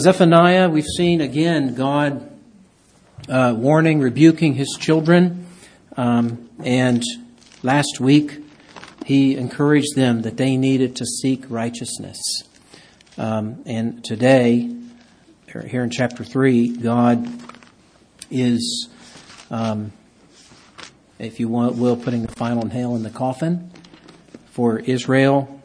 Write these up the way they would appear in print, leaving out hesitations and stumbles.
Zephaniah, we've seen again God warning, rebuking his children. And last week, he encouraged them that they needed to seek righteousness. And today, here in chapter 3, God is, if you will, putting the final nail in the coffin for Israel.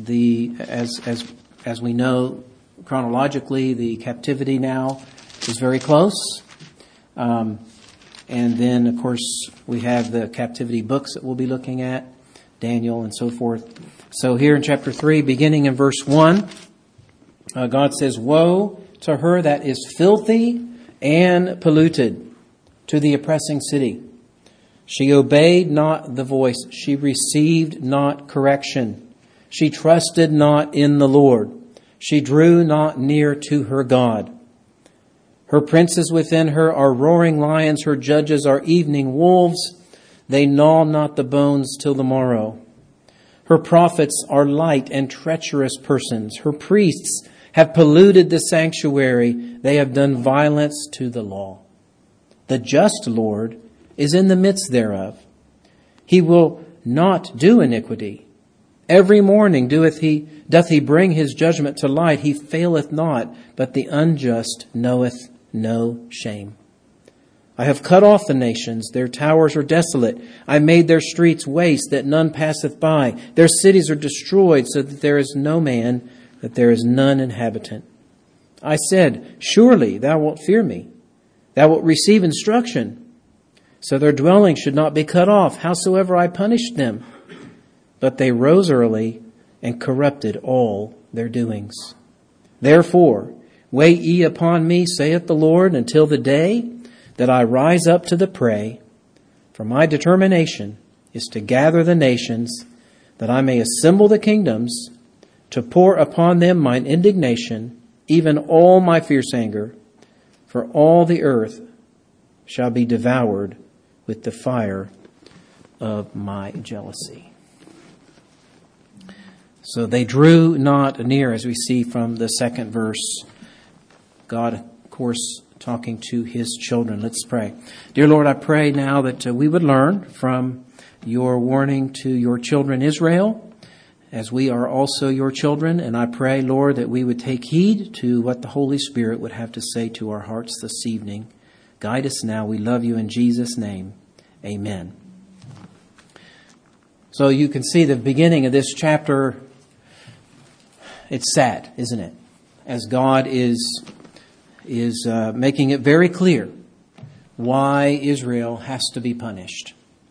As we know, chronologically, the captivity now is very close. And then, of course, we have the captivity books that we'll be looking at, Daniel and so forth. So here in chapter 3, beginning in verse 1, God says, "Woe to her that is filthy and polluted, to the oppressing city. She obeyed not the voice. She received not correction. She trusted not in the Lord. She drew not near to her God. Her princes within her are roaring lions. Her judges are evening wolves. They gnaw not the bones till the morrow. Her prophets are light and treacherous persons. Her priests have polluted the sanctuary. They have done violence to the law. The just Lord is in the midst thereof. He will not do iniquity. Every morning doth he bring his judgment to light. He faileth not, but the unjust knoweth no shame. I have cut off the nations. Their towers are desolate. I made their streets waste, that none passeth by. Their cities are destroyed, so that there is no man, that there is none inhabitant. I said, surely thou wilt fear me. Thou wilt receive instruction. So their dwelling should not be cut off, howsoever I punished them. But they rose early and corrupted all their doings. Therefore, wait ye upon me, saith the Lord, until the day that I rise up to the prey. For my determination is to gather the nations, that I may assemble the kingdoms, to pour upon them mine indignation, even all my fierce anger. For all the earth shall be devoured with the fire of my jealousy." So they drew not near, as we see from the second verse. God, of course, talking to his children. Let's pray. Dear Lord, I pray now that we would learn from your warning to your children Israel, as we are also your children. And I pray, Lord, that we would take heed to what the Holy Spirit would have to say to our hearts this evening. Guide us now. We love you in Jesus' name. Amen. So you can see the beginning of this chapter. It's sad, isn't it? As God is making it very clear why Israel has to be punished.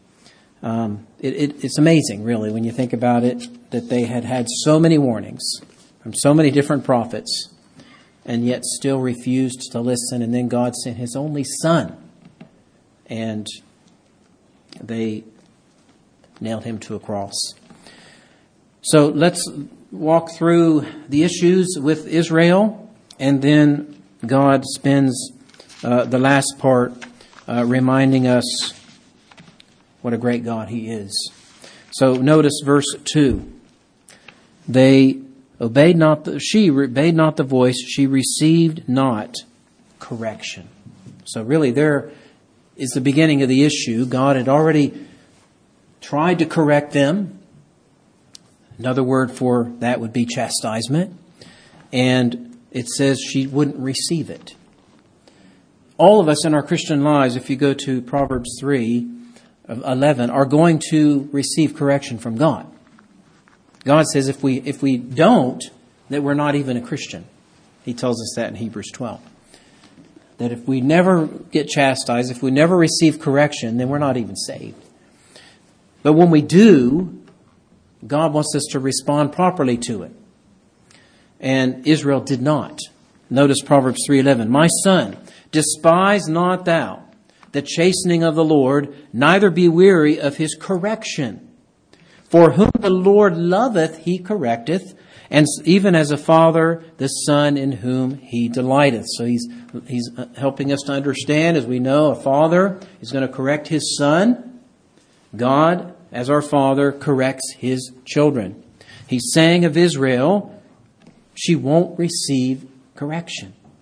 It's amazing, really, when you think about it, that they had so many warnings from so many different prophets, and yet still refused to listen. And then God sent his only son, and they nailed him to a cross. So let's walk through the issues with Israel, and then God spends the last part reminding us what a great God he is. So notice verse 2. She obeyed not the voice. She received not correction. So really there is the beginning of the issue. God had already tried to correct them. Another word for that would be chastisement. And it says she wouldn't receive it. All of us in our Christian lives, if you go to Proverbs 3:11, are going to receive correction from God. God says if we don't, that we're not even a Christian. He tells us that in Hebrews 12. That if we never get chastised, if we never receive correction, then we're not even saved. But when we do, God wants us to respond properly to it. And Israel did not. Notice Proverbs 3:11. My son, despise not thou the chastening of the Lord, neither be weary of his correction. For whom the Lord loveth, he correcteth, and even as a father, the son in whom he delighteth. So he's helping us to understand, as we know, a father is going to correct his son. God, as our Father, corrects his children. He's saying of Israel, she won't receive correction.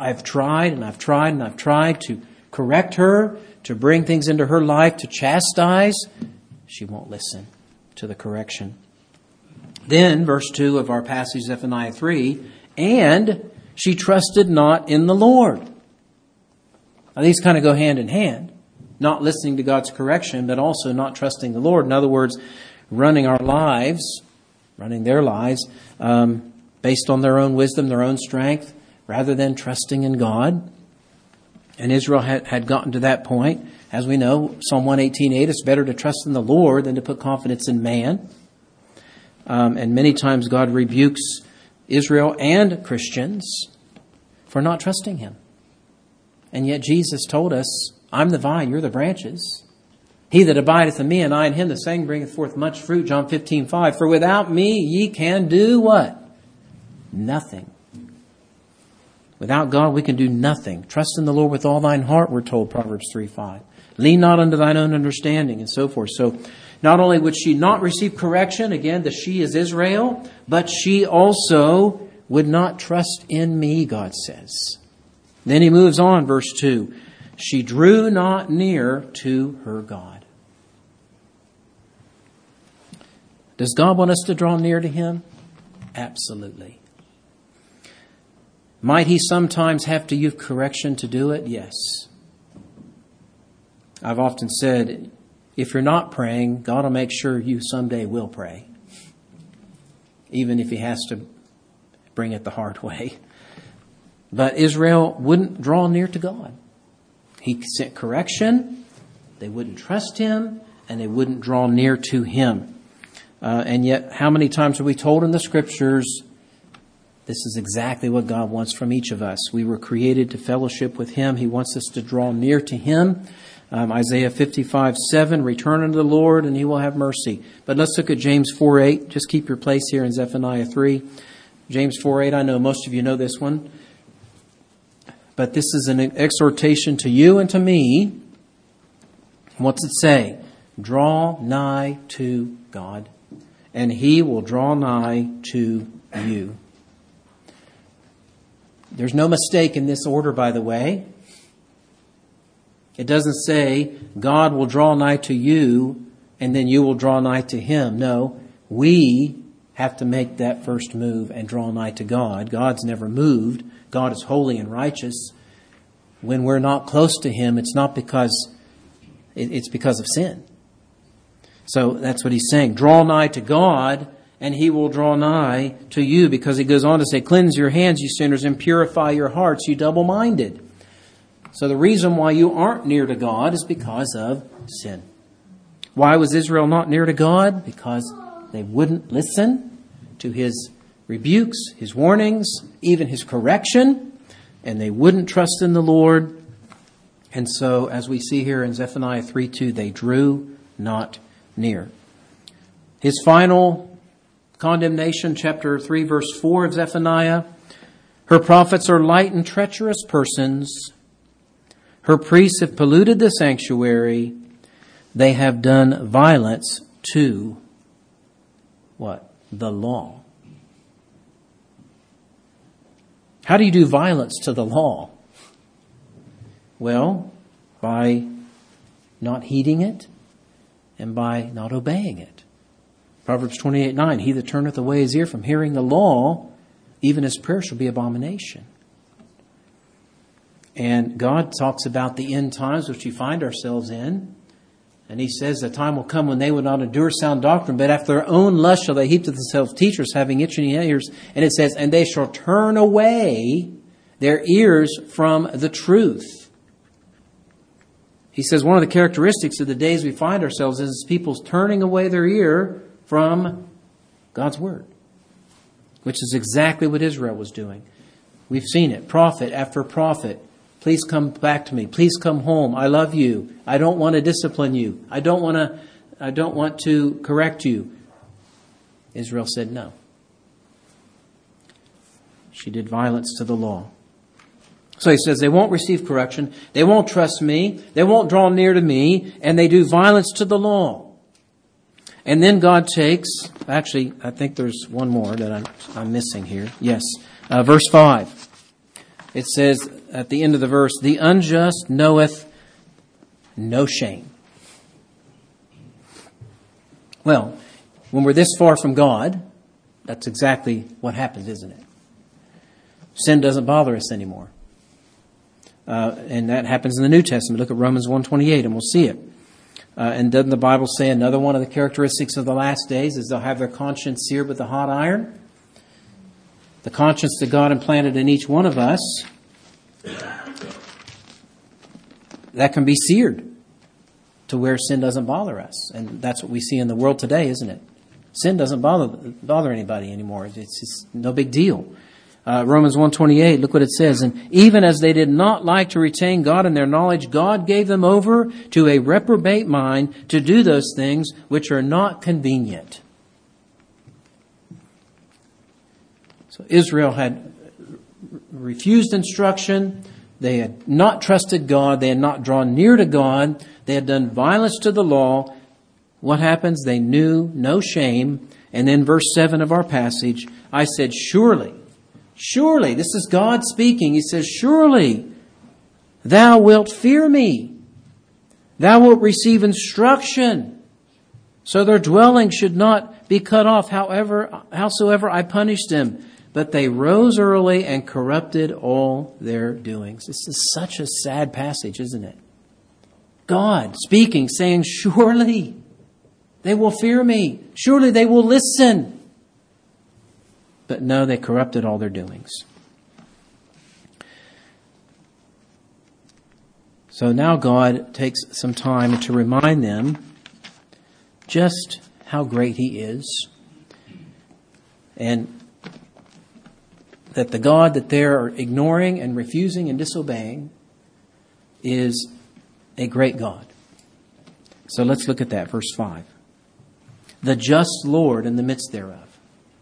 I've tried and I've tried and I've tried to correct her, to bring things into her life, to chastise. She won't listen to the correction. Then, verse 2 of our passage, Zephaniah 3, and she trusted not in the Lord. Now, these kind of go hand in hand. Not listening to God's correction, but also not trusting the Lord. In other words, running their lives, based on their own wisdom, their own strength, rather than trusting in God. And Israel had gotten to that point. As we know, Psalm 118:8, it's better to trust in the Lord than to put confidence in man. And many times God rebukes Israel and Christians for not trusting Him. And yet Jesus told us, I'm the vine, you're the branches. He that abideth in me and I in him, the same bringeth forth much fruit. John 15:5. For without me ye can do what? Nothing. Without God we can do nothing. Trust in the Lord with all thine heart, we're told, Proverbs 3:5. Lean not unto thine own understanding, and so forth. So not only would she not receive correction, again, the she is Israel, but she also would not trust in me, God says. Then he moves on, verse 2. She drew not near to her God. Does God want us to draw near to Him? Absolutely. Might He sometimes have to use correction to do it? Yes. I've often said, if you're not praying, God will make sure you someday will pray. Even if He has to bring it the hard way. But Israel wouldn't draw near to God. He sent correction, they wouldn't trust Him, and they wouldn't draw near to Him. And yet, how many times are we told in the Scriptures, this is exactly what God wants from each of us. We were created to fellowship with Him. He wants us to draw near to Him. Isaiah 55:7, return unto the Lord, and He will have mercy. But let's look at James 4:8. Just keep your place here in Zephaniah 3. James 4:8, I know most of you know this one. But this is an exhortation to you and to me. What's it say? Draw nigh to God, and He will draw nigh to you. There's no mistake in this order, by the way. It doesn't say God will draw nigh to you, and then you will draw nigh to Him. No, we have to make that first move and draw nigh to God. God's never moved. God is holy and righteous. When we're not close to Him, it's not because, it's because of sin. So that's what He's saying. Draw nigh to God, and He will draw nigh to you, because He goes on to say, cleanse your hands, you sinners, and purify your hearts, you double-minded. So the reason why you aren't near to God is because of sin. Why was Israel not near to God? Because they wouldn't listen to His rebukes, His warnings, even His correction, and they wouldn't trust in the Lord. And so, as we see here in Zephaniah 3:2, they drew not near. His final condemnation, chapter 3, verse 4 of Zephaniah. Her prophets are light and treacherous persons. Her priests have polluted the sanctuary. They have done violence to what? The law. How do you do violence to the law? Well, by not heeding it and by not obeying it. Proverbs 28:9, he that turneth away his ear from hearing the law, even his prayer shall be abomination. And God talks about the end times which we find ourselves in. And He says the time will come when they will not endure sound doctrine, but after their own lust shall they heap to themselves teachers having itching ears. And it says, and they shall turn away their ears from the truth. He says one of the characteristics of the days we find ourselves is people's turning away their ear from God's Word, which is exactly what Israel was doing. We've seen it, prophet after prophet. Please come back to me. Please come home. I love you. I don't want to discipline you. I don't want to correct you. Israel said no. She did violence to the law. So He says they won't receive correction. They won't trust me. They won't draw near to me. And they do violence to the law. And then God takes, actually, I think there's one more that I'm missing here. Yes. Verse 5. it says at the end of the verse, the unjust knoweth no shame. Well, when we're this far from God, that's exactly what happens, isn't it? Sin doesn't bother us anymore. And that happens in the New Testament. Look at Romans 1:28 and we'll see it. And doesn't the Bible say another one of the characteristics of the last days is they'll have their conscience seared with a hot iron? The conscience that God implanted in each one of us, that can be seared to where sin doesn't bother us. And that's what we see in the world today, isn't it? Sin doesn't bother anybody anymore. It's just no big deal. Romans 1:28, look what it says. And even as they did not like to retain God in their knowledge, God gave them over to a reprobate mind to do those things which are not convenient. So Israel had refused instruction. They had not trusted God. They had not drawn near to God. They had done violence to the law. What happens? They knew no shame. And then verse 7 of our passage, I said, surely, this is God speaking. He says, surely thou wilt fear me. Thou wilt receive instruction. So their dwelling should not be cut off, howsoever I punished them. But they rose early and corrupted all their doings. This is such a sad passage, isn't it? God speaking, saying, surely they will fear me. Surely they will listen. But no, they corrupted all their doings. So now God takes some time to remind them just how great He is. And that the God that they're ignoring and refusing and disobeying is a great God. So let's look at that, verse 5. The just Lord in the midst thereof.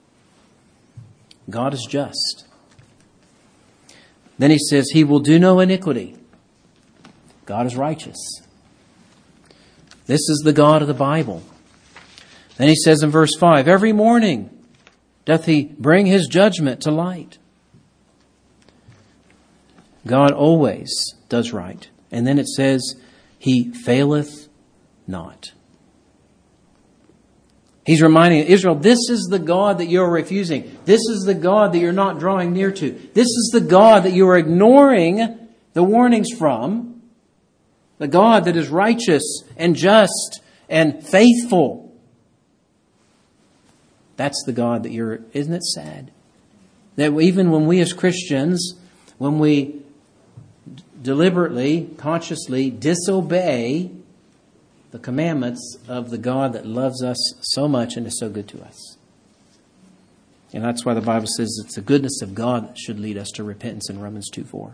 God is just. Then He says, He will do no iniquity. God is righteous. This is the God of the Bible. Then He says in verse 5, every morning doth He bring His judgment to light. God always does right. And then it says, He faileth not. He's reminding Israel, this is the God that you're refusing. This is the God that you're not drawing near to. This is the God that you are ignoring the warnings from. The God that is righteous and just and faithful. That's the God that you're... Isn't it sad? That even when we as Christians, when we deliberately, consciously disobey the commandments of the God that loves us so much and is so good to us. And that's why the Bible says it's the goodness of God that should lead us to repentance in Romans 2:4.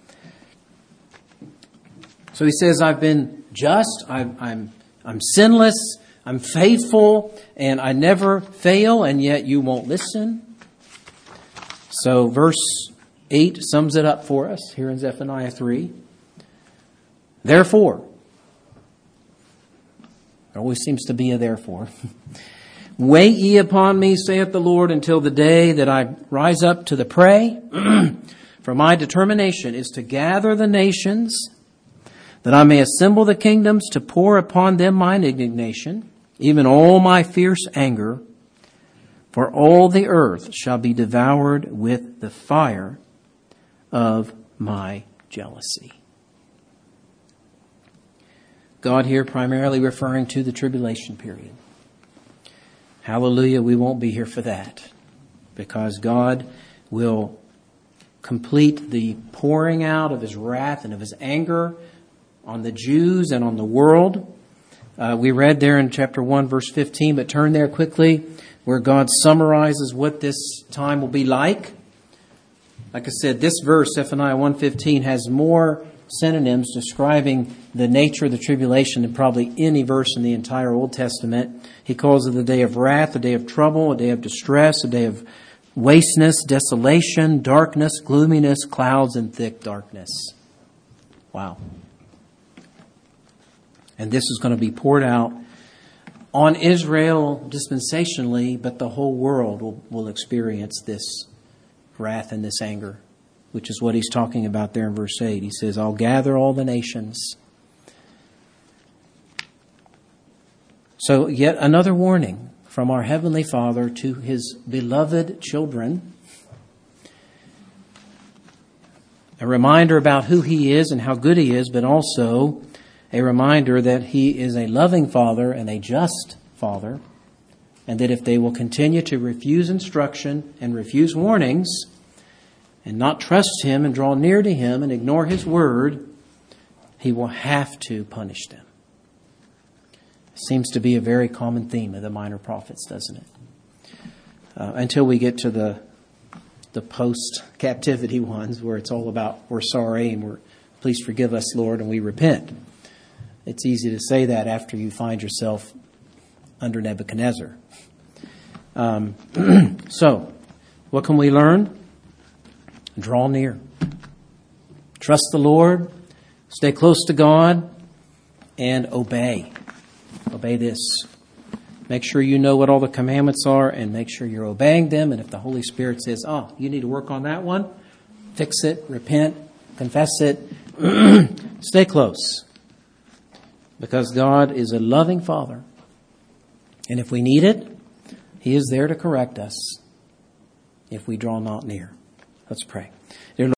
So He says, I've been just, I'm sinless, I'm faithful, and I never fail, and yet you won't listen. So verse 8 sums it up for us here in Zephaniah 3. Therefore, there always seems to be a therefore. Wait ye upon me, saith the Lord, until the day that I rise up to the prey. For my determination is to gather the nations, that I may assemble the kingdoms, to pour upon them mine indignation, even all my fierce anger. For all the earth shall be devoured with the fire of my jealousy. God here primarily referring to the tribulation period. Hallelujah, we won't be here for that, because God will complete the pouring out of His wrath and of His anger on the Jews and on the world. We read there in chapter 1, verse 15, but turn there quickly, where God summarizes what this time will be like. Like I said, this verse, Zephaniah 1:15, has more synonyms describing the nature of the tribulation than probably any verse in the entire Old Testament. He calls it the day of wrath, a day of trouble, a day of distress, a day of wasteness, desolation, darkness, gloominess, clouds, and thick darkness. Wow. And this is going to be poured out on Israel dispensationally, but the whole world will experience this wrath and this anger which is what he's talking about there in verse 8. He says, I'll gather all the nations. So yet another warning from our Heavenly Father to His beloved children. A reminder about who He is and how good He is, but also a reminder that He is a loving Father and a just Father, and that if they will continue to refuse instruction and refuse warnings and not trust Him and draw near to Him and ignore His word, He will have to punish them. Seems to be a very common theme of the minor prophets, doesn't it? Until we get to the post-captivity ones where it's all about we're sorry and we're please forgive us, Lord, and we repent. It's easy to say that after you find yourself under Nebuchadnezzar. So, what can we learn? Draw near. Trust the Lord. Stay close to God. And obey. Obey this. Make sure you know what all the commandments are and make sure you're obeying them. And if the Holy Spirit says, you need to work on that one, fix it, repent, confess it, stay close. Because God is a loving Father. And if we need it, He is there to correct us if we draw not near. Let's pray. Dear Lord,